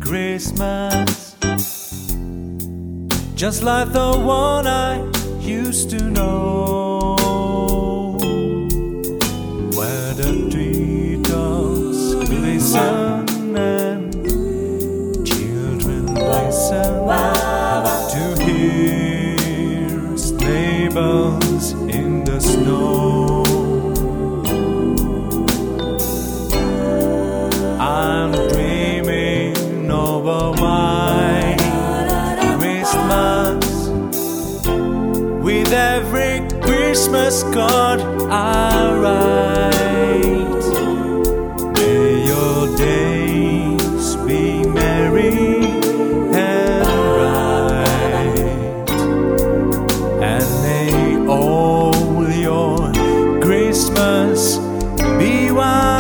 Christmas, just like the one I used to know, where the treetops glisten and children listen to hear sleigh bells in the snow. I'm dreaming of a white Christmas, with every Christmas card I write. May your days be merry and bright, and may all your Christmas be white.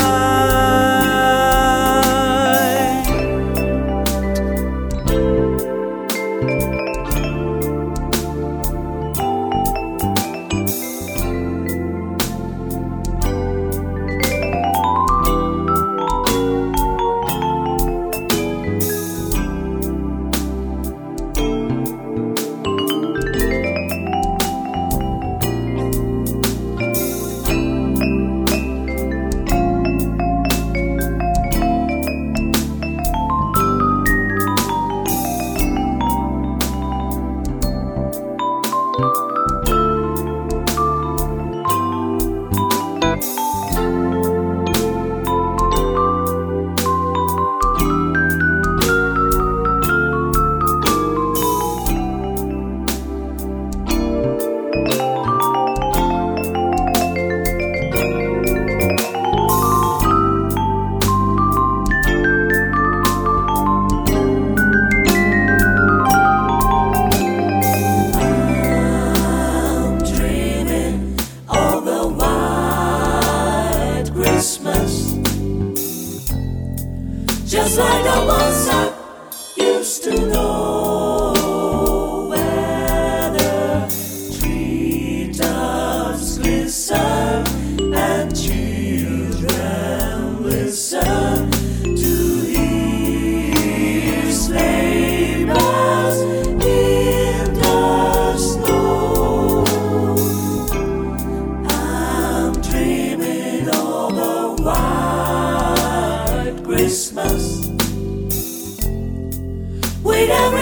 Just like the ones I used to know, where the treetops glisten and children listen to hear sleigh bells in the snow. I'm dreaming of a white Christmas, with every